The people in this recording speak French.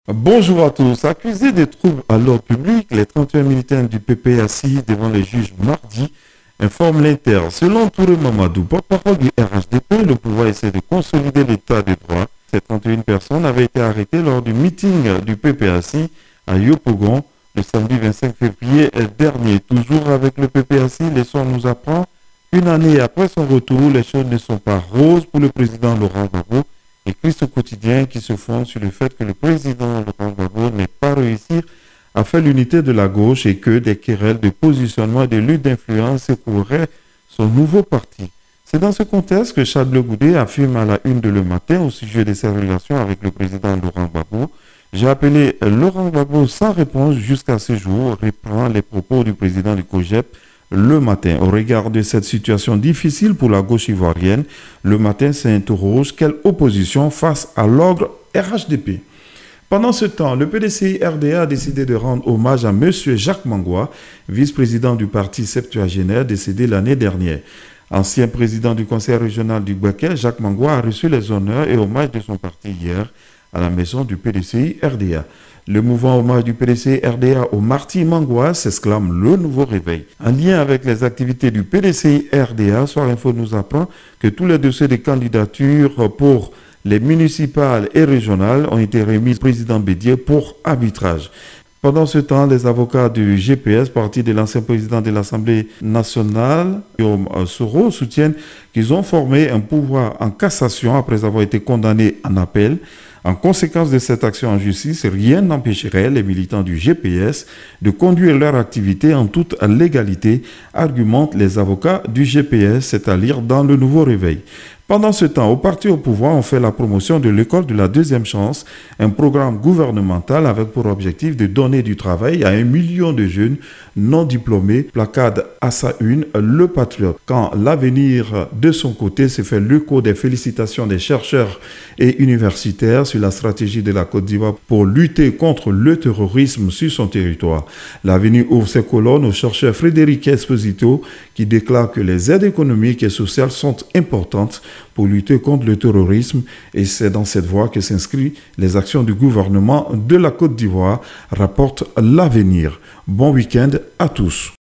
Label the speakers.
Speaker 1: Bonjour à tous. Accusés de troubles à l'ordre public, les 31 militaires du PP assis devant les juges mardi informent l'Inter. Selon Touré Mamadou, porte-parole du RHDP, le pouvoir essaie de consolider l'état de droit. Ces 31 personnes avaient été arrêtées lors du meeting du PP assis à Yopougon le samedi 25 février dernier. Toujours avec le PP assis, l'histoire nous apprend qu'une année après son retour, les choses ne sont pas roses pour le président Laurent Gbagbo. Écrit ce quotidien qui se fonde sur le fait que le président Laurent Gbagbo n'ait pas réussi à faire l'unité de la gauche et que des querelles de positionnement et de lutte d'influence secoueraient son nouveau parti. C'est dans ce contexte que Charles Le Goudet affirme à la une de Le Matin au sujet de ses relations avec le président Laurent Gbagbo. J'ai appelé Laurent Gbagbo sans réponse jusqu'à ce jour, reprend les propos du président du COJEP. Le Matin, au regard de cette situation difficile pour la gauche ivoirienne, Le Matin s'interroge quelle opposition face à l'ogre RHDP. Pendant ce temps, le PDCI-RDA a décidé de rendre hommage à M. Jacques Mangwa, vice-président du parti septuagénaire décédé l'année dernière. Ancien président du conseil régional du Bakel, Jacques Mangwa a reçu les honneurs et hommages de son parti hier à la maison du PDCI-RDA. Le mouvement hommage du PDCI-RDA au martyr Mangwa s'exclame le nouveau réveil. En lien avec les activités du PDCI-RDA, Soir Info nous apprend que tous les dossiers de candidature pour les municipales et régionales ont été remis au président Bédier pour arbitrage. Pendant ce temps, les avocats du GPS, parti de l'ancien président de l'Assemblée nationale, Guillaume Soro, soutiennent qu'ils ont formé un pouvoir en cassation après avoir été condamnés en appel. En conséquence de cette action en justice, rien n'empêcherait les militants du GPS de conduire leur activité en toute légalité, argumentent les avocats du GPS, c'est à lire dans le nouveau réveil. Pendant ce temps, au parti au pouvoir, on fait la promotion de l'école de la deuxième chance, un programme gouvernemental avec pour objectif de donner du travail à 1 million de jeunes non diplômés, placade à sa une, le patriote. Quand l'avenir de son côté se fait l'écho des félicitations des chercheurs et universitaires sur la stratégie de la Côte d'Ivoire pour lutter contre le terrorisme sur son territoire. L'avenir ouvre ses colonnes au chercheur Frédéric Esposito qui déclare que les aides économiques et sociales sont importantes pour lutter contre le terrorisme et c'est dans cette voie que s'inscrivent les actions du gouvernement de la Côte d'Ivoire, rapporte l'avenir. Bon week-end à tous.